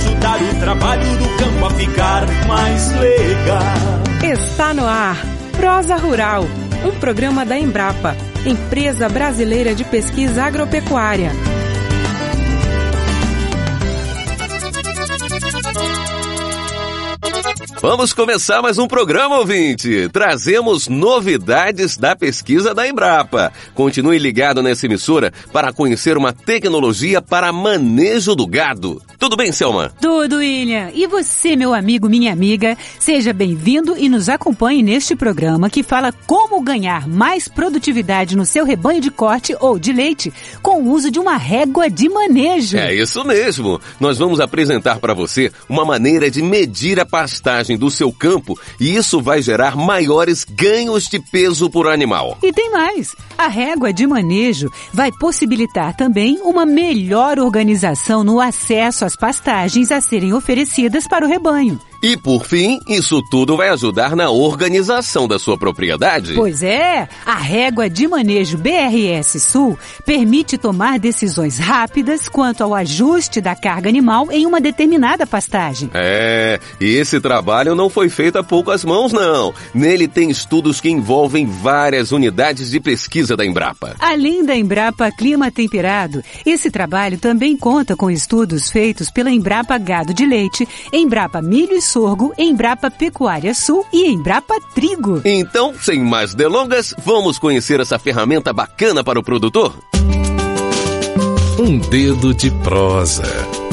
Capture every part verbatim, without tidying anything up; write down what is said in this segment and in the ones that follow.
ajudar o trabalho do campo a ficar mais legal. Está no ar Prosa Rural, um programa da Embrapa, Empresa Brasileira de Pesquisa Agropecuária. Vamos começar mais um programa, ouvinte. Trazemos novidades da pesquisa da Embrapa. Continue ligado nessa emissora para conhecer uma tecnologia para manejo do gado. Tudo bem, Selma? Tudo, William. E você, meu amigo, minha amiga, seja bem-vindo e nos acompanhe neste programa que fala como ganhar mais produtividade no seu rebanho de corte ou de leite com o uso de uma régua de manejo. É isso mesmo. Nós vamos apresentar para você uma maneira de medir a pastagem do seu campo e isso vai gerar maiores ganhos de peso por animal. E tem mais. A régua de manejo vai possibilitar também uma melhor organização no acesso às pastagens a serem oferecidas para o rebanho. E, por fim, isso tudo vai ajudar na organização da sua propriedade. Pois é, a régua de manejo B R S Sul permite tomar decisões rápidas quanto ao ajuste da carga animal em uma determinada pastagem. É, e esse trabalho não foi feito a poucas mãos, não. Nele tem estudos que envolvem várias unidades de pesquisa da Embrapa. Além da Embrapa Clima Temperado, esse trabalho também conta com estudos feitos pela Embrapa Gado de Leite, Embrapa Milho e Sorgo, Embrapa Pecuária Sul e Embrapa Trigo. Então, sem mais delongas, vamos conhecer essa ferramenta bacana para o produtor? Um dedo de prosa.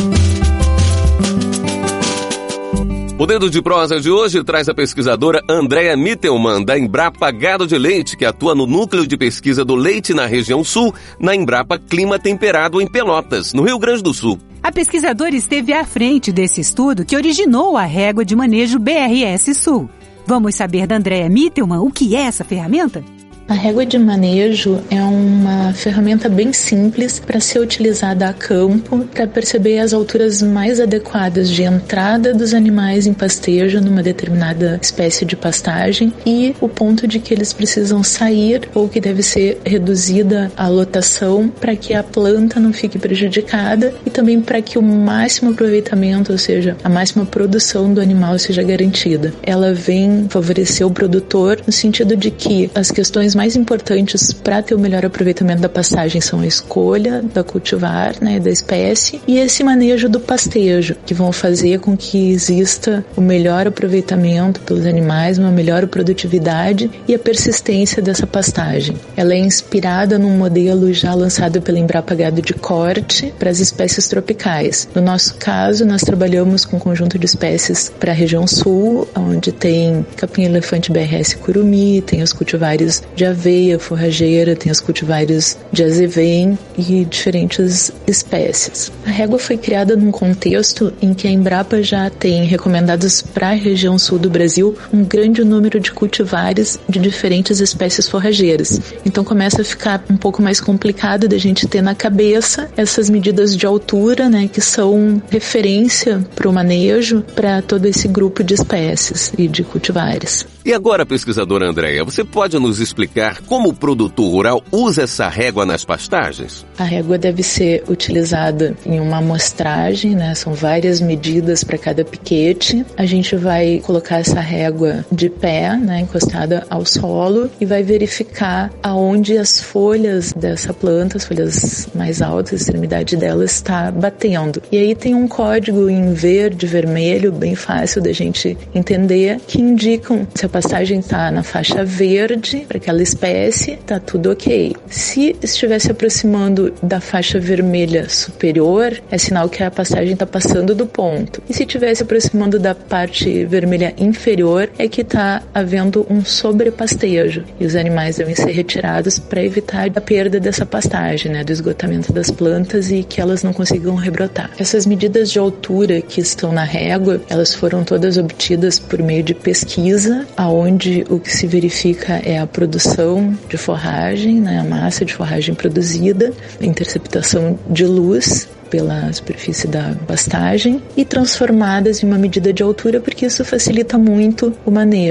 O Dedo de Prosa de hoje traz a pesquisadora Andréa Mittelmann, da Embrapa Gado de Leite, que atua no Núcleo de Pesquisa do Leite na região sul, na Embrapa Clima Temperado em Pelotas, no Rio Grande do Sul. A pesquisadora esteve à frente desse estudo que originou a régua de manejo B R S Sul. Vamos saber da Andréa Mittelmann o que é essa ferramenta? A régua de manejo é uma ferramenta bem simples para ser utilizada a campo para perceber as alturas mais adequadas de entrada dos animais em pastejo numa determinada espécie de pastagem e o ponto de que eles precisam sair ou que deve ser reduzida a lotação para que a planta não fique prejudicada e também para que o máximo aproveitamento, ou seja, a máxima produção do animal seja garantida. Ela vem favorecer o produtor no sentido de que as questões mais importantes para ter o melhor aproveitamento da pastagem são a escolha da cultivar, né, da espécie e esse manejo do pastejo, que vão fazer com que exista o melhor aproveitamento pelos animais, uma melhor produtividade e a persistência dessa pastagem. Ela é inspirada num modelo já lançado pela Embrapa Gado de Corte para as espécies tropicais. No nosso caso, nós trabalhamos com um conjunto de espécies para a região sul, onde tem capim-elefante B R S curumi, tem os cultivares de aveia, forrageira, tem os cultivares de azevém e diferentes espécies. A régua foi criada num contexto em que a Embrapa já tem recomendados para a região sul do Brasil um grande número de cultivares de diferentes espécies forrageiras. Então começa a ficar um pouco mais complicado da gente ter na cabeça essas medidas de altura, né, que são referência para o manejo para todo esse grupo de espécies e de cultivares. E agora, pesquisadora Andréa, você pode nos explicar como o produtor rural usa essa régua nas pastagens? A régua deve ser utilizada em uma amostragem, né? São várias medidas para cada piquete. A gente vai colocar essa régua de pé, né, encostada ao solo e vai verificar aonde as folhas dessa planta, as folhas mais altas, a extremidade dela está batendo. E aí tem um código em verde, vermelho, bem fácil da gente entender, que indicam se a pastagem está na faixa verde, para aquela espécie, está tudo ok. Se estiver se aproximando da faixa vermelha superior, é sinal que a pastagem está passando do ponto. E se estiver se aproximando da parte vermelha inferior, é que está havendo um sobrepastejo. E os animais devem ser retirados para evitar a perda dessa pastagem, né, do esgotamento das plantas e que elas não consigam rebrotar. Essas medidas de altura que estão na régua, elas foram todas obtidas por meio de pesquisa, aonde o que se verifica é a produção de forragem, né, a massa de forragem produzida, a interceptação de luz pela superfície da pastagem e transformadas em uma medida de altura, porque isso facilita muito o manejo.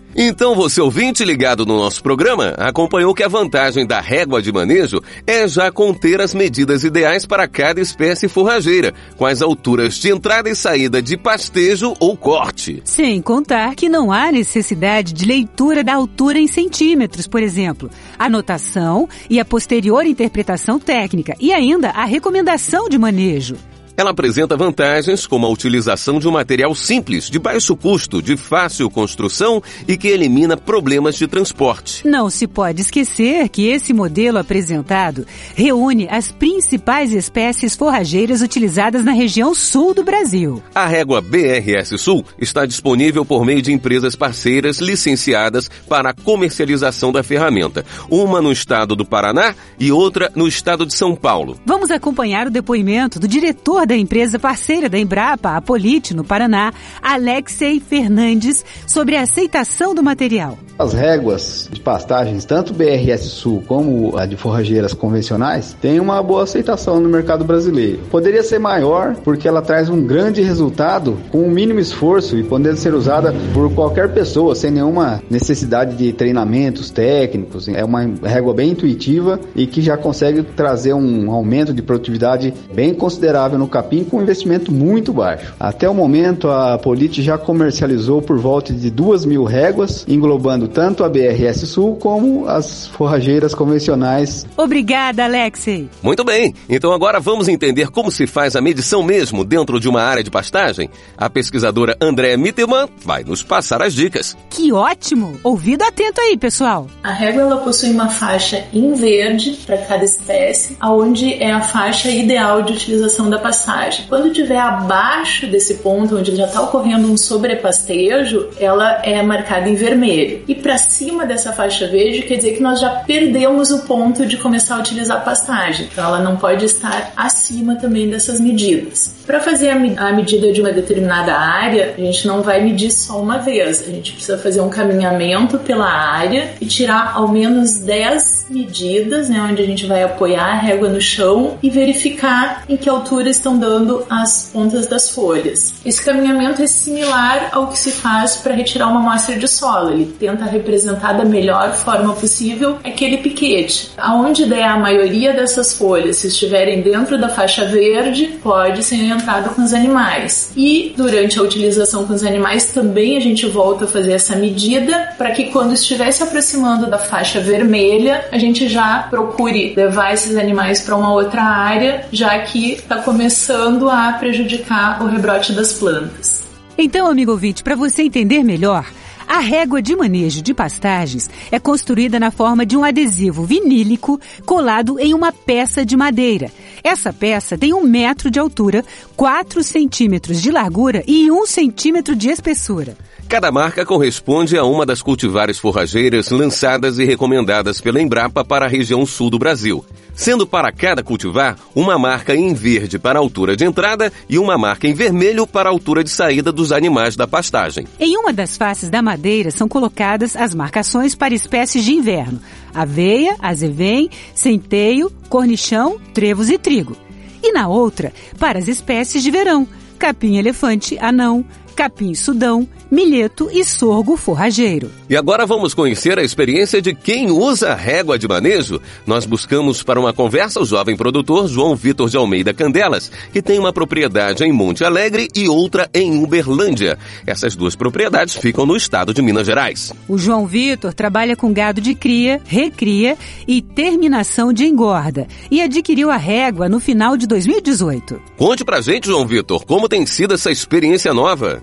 Então você, ouvinte ligado no nosso programa, acompanhou que a vantagem da régua de manejo é já conter as medidas ideais para cada espécie forrageira, com as alturas de entrada e saída de pastejo ou corte. Sem contar que não há necessidade de leitura da altura em centímetros, por exemplo, anotação e a posterior interpretação técnica e ainda a recomendação de manejo. Ela apresenta vantagens como a utilização de um material simples, de baixo custo, de fácil construção e que elimina problemas de transporte. Não se pode esquecer que esse modelo apresentado reúne as principais espécies forrageiras utilizadas na região sul do Brasil. A régua B R S Sul está disponível por meio de empresas parceiras licenciadas para a comercialização da ferramenta, uma no estado do Paraná e outra no estado de São Paulo. Vamos acompanhar o depoimento do diretor da empresa parceira da Embrapa, a Polite, no Paraná, Alexei Fernandes, sobre a aceitação do material. As réguas de pastagens, tanto B R S Sul como a de forrageiras convencionais, têm uma boa aceitação no mercado brasileiro. Poderia ser maior porque ela traz um grande resultado com o mínimo esforço e podendo ser usada por qualquer pessoa, sem nenhuma necessidade de treinamentos técnicos. É uma régua bem intuitiva e que já consegue trazer um aumento de produtividade bem considerável no capim com um investimento muito baixo. Até o momento, a Polite já comercializou por volta de duas mil réguas, englobando tanto a B R S Sul como as forrageiras convencionais. Obrigada, Alexei. Muito bem, então agora vamos entender como se faz a medição mesmo dentro de uma área de pastagem? A pesquisadora Andréa Mittelmann vai nos passar as dicas. Que ótimo! Ouvido atento aí, pessoal. A régua ela possui uma faixa em verde para cada espécie, onde é a faixa ideal de utilização da pastagem. Quando estiver abaixo desse ponto, onde já está ocorrendo um sobrepastejo, ela é marcada em vermelho. E para cima dessa faixa verde, quer dizer que nós já perdemos o ponto de começar a utilizar a pastagem. Então ela não pode estar acima também dessas medidas. Para fazer a, me- a medida de uma determinada área, a gente não vai medir só uma vez. A gente precisa fazer um caminhamento pela área e tirar ao menos dez medidas, né, onde a gente vai apoiar a régua no chão e verificar em que altura estão dando as pontas das folhas. Esse caminhamento é similar ao que se faz para retirar uma amostra de solo. Ele tenta representar da melhor forma possível aquele piquete. Aonde der a maioria dessas folhas, se estiverem dentro da faixa verde, pode ser entrado com os animais. E durante a utilização com os animais também a gente volta a fazer essa medida para que quando estiver se aproximando da faixa vermelha, a gente já procure levar esses animais para uma outra área, já que está começando a prejudicar o rebrote das plantas. Então, amigo ouvinte, para você entender melhor, a régua de manejo de pastagens é construída na forma de um adesivo vinílico colado em uma peça de madeira. Essa peça tem um metro de altura, quatro centímetros de largura e um centímetro de espessura. Cada marca corresponde a uma das cultivares forrageiras lançadas e recomendadas pela Embrapa para a região sul do Brasil, sendo para cada cultivar uma marca em verde para a altura de entrada e uma marca em vermelho para a altura de saída dos animais da pastagem. Em uma das faces da madeira são colocadas as marcações para espécies de inverno: aveia, azevém, centeio, cornichão, trevos e trigo. E na outra, para as espécies de verão: capim-elefante, anão, capim-sudão, milheto e sorgo forrageiro. E agora vamos conhecer a experiência de quem usa a régua de manejo. Nós buscamos para uma conversa o jovem produtor João Vitor de Almeida Candelas, que tem uma propriedade em Monte Alegre e outra em Uberlândia. Essas duas propriedades ficam no estado de Minas Gerais. O João Vitor trabalha com gado de cria, recria e terminação de engorda e adquiriu a régua no final de dois mil e dezoito. Conte pra gente, João Vitor, como tem sido essa experiência nova?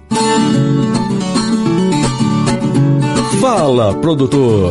Fala, produtor!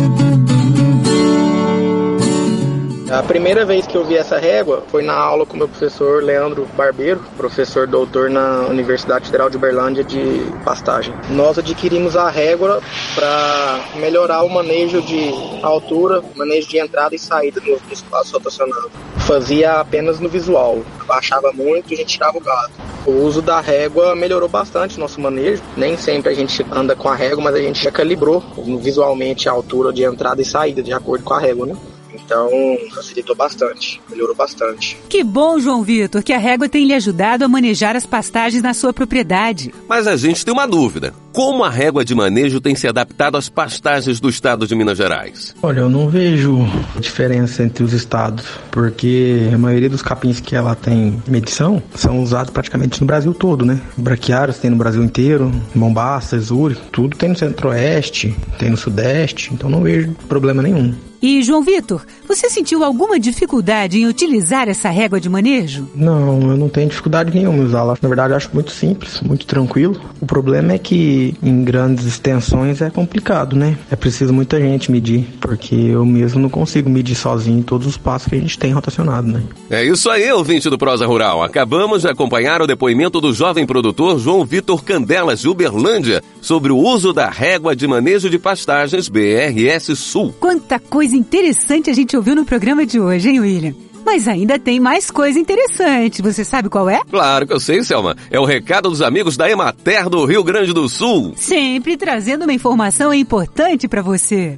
A primeira vez que eu vi essa régua foi na aula com o meu professor Leandro Barbeiro, professor doutor na Universidade Federal de Uberlândia de pastagem. Nós adquirimos a régua para melhorar o manejo de altura, manejo de entrada e saída do espaço rotacionado. Fazia apenas no visual, abaixava muito e a gente tirava o gado. O uso da régua melhorou bastante o nosso manejo. Nem sempre a gente anda com a régua, mas a gente já calibrou visualmente a altura de entrada e saída de acordo com a régua, né? Então, facilitou bastante, melhorou bastante. Que bom, João Vitor, que a régua tem lhe ajudado a manejar as pastagens na sua propriedade. Mas a gente tem uma dúvida. como a régua de manejo tem se adaptado às pastagens do estado de Minas Gerais? Olha, eu não vejo diferença entre os estados, porque a maioria dos capins que ela tem medição são usados praticamente no Brasil todo, né? Braquiários tem no Brasil inteiro, Mombaça, Exuri, tudo tem no Centro-Oeste, tem no Sudeste, então não vejo problema nenhum. E, João Vitor, você sentiu alguma dificuldade em utilizar essa régua de manejo? Não, eu não tenho dificuldade nenhuma em usá-la. Na verdade, eu acho muito simples, muito tranquilo. O problema é que em grandes extensões é complicado, né? É preciso muita gente medir, porque eu mesmo não consigo medir sozinho todos os passos que a gente tem rotacionado, né? É isso aí, ouvinte do Prosa Rural. Acabamos de acompanhar o depoimento do jovem produtor João Vitor Candelas, de Uberlândia, sobre o uso da régua de manejo de pastagens B R S Sul. Quanta coisa interessante a gente ouviu no programa de hoje, hein, William? Mas ainda tem mais coisa interessante. Você sabe qual é? Claro que eu sei, Selma. É o recado dos amigos da Emater do Rio Grande do Sul. Sempre trazendo uma informação importante para você.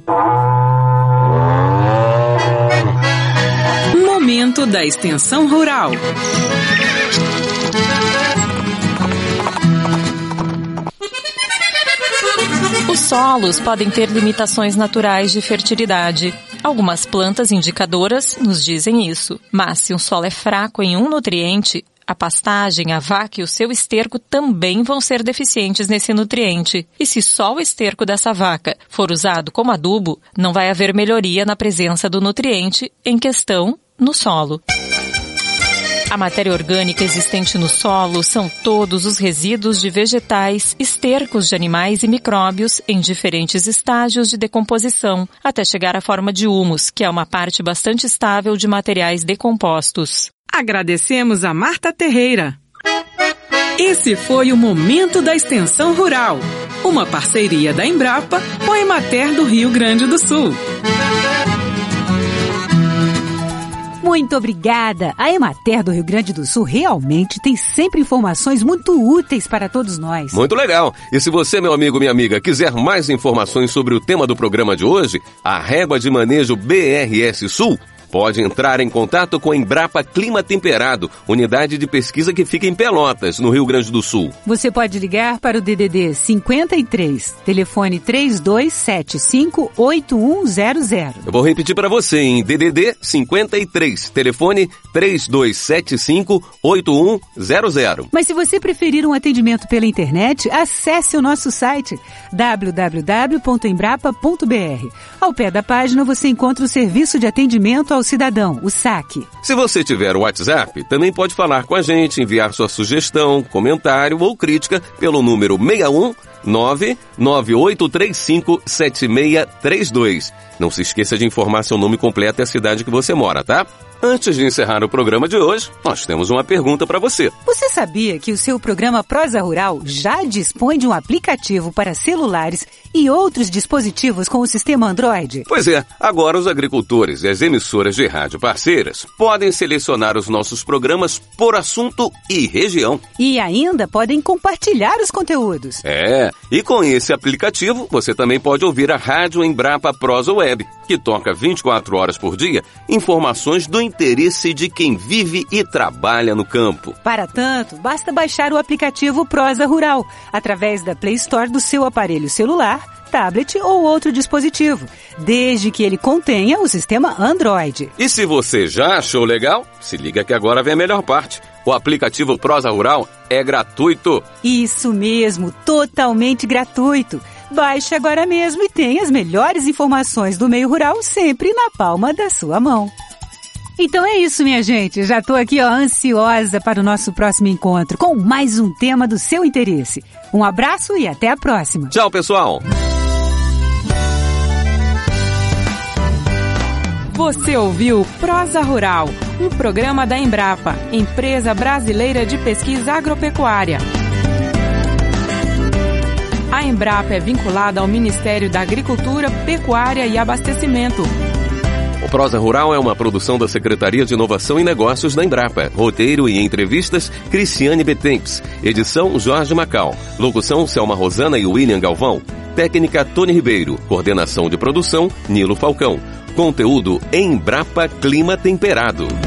Momento da Extensão Rural. Os solos podem ter limitações naturais de fertilidade. Algumas plantas indicadoras nos dizem isso. Mas se um solo é fraco em um nutriente, a pastagem, a vaca e o seu esterco também vão ser deficientes nesse nutriente. E se só o esterco dessa vaca for usado como adubo, não vai haver melhoria na presença do nutriente em questão no solo. A matéria orgânica existente no solo são todos os resíduos de vegetais, estercos de animais e micróbios em diferentes estágios de decomposição, até chegar à forma de humus, que é uma parte bastante estável de materiais decompostos. Agradecemos a Marta Terreira. Esse foi o Momento da Extensão Rural, uma parceria da Embrapa com a Emater do Rio Grande do Sul. Muito obrigada! A Emater do Rio Grande do Sul realmente tem sempre informações muito úteis para todos nós. Muito legal! E se você, meu amigo, minha amiga, quiser mais informações sobre o tema do programa de hoje, a régua de manejo B R S Sul, pode entrar em contato com a Embrapa Clima Temperado, unidade de pesquisa que fica em Pelotas, no Rio Grande do Sul. Você pode ligar para o D D D cinquenta e três, telefone três dois sete cinco, oito um zero zero. Eu vou repetir para você, em D D D cinquenta e três, telefone três dois sete cinco, oito um zero zero. Mas se você preferir um atendimento pela internet, acesse o nosso site w w w ponto embrapa ponto b r. Ao pé da página você encontra o serviço de atendimento ao cidadão, o saque. Se você tiver o WhatsApp, também pode falar com a gente, enviar sua sugestão, comentário ou crítica pelo número seis um nove nove oito três cinco sete seis três dois. Não se esqueça de informar seu nome completo e a cidade que você mora, tá? Antes de encerrar o programa de hoje, nós temos uma pergunta para você. Você sabia que o seu programa Prosa Rural já dispõe de um aplicativo para celulares e outros dispositivos com o sistema Android? Pois é, agora os agricultores e as emissoras de rádio parceiras podem selecionar os nossos programas por assunto e região. E ainda podem compartilhar os conteúdos. É, e com esse aplicativo você também pode ouvir a Rádio Embrapa Prosa Web, que toca vinte e quatro horas por dia informações do interesse de quem vive e trabalha no campo. Para tanto, basta baixar o aplicativo Prosa Rural através da Play Store do seu aparelho celular, tablet ou outro dispositivo, desde que ele contenha o sistema Android. E se você já achou legal, se liga que agora vem a melhor parte. O aplicativo Prosa Rural é gratuito. Isso mesmo, totalmente gratuito. Baixe agora mesmo e tenha as melhores informações do meio rural sempre na palma da sua mão. Então é isso, minha gente. Já tô aqui, ó, ansiosa para o nosso próximo encontro com mais um tema do seu interesse. Um abraço e até a próxima. Tchau, pessoal. Você ouviu Prosa Rural, um programa da Embrapa, Empresa Brasileira de Pesquisa Agropecuária. A Embrapa é vinculada ao Ministério da Agricultura, Pecuária e Abastecimento. O Prosa Rural é uma produção da Secretaria de Inovação e Negócios da Embrapa. Roteiro e entrevistas, Cristiane Betempes. Edição, Jorge Macal. Locução, Selma Rosana e William Galvão. Técnica, Tony Ribeiro. Coordenação de produção, Nilo Falcão. Conteúdo, Embrapa Clima Temperado.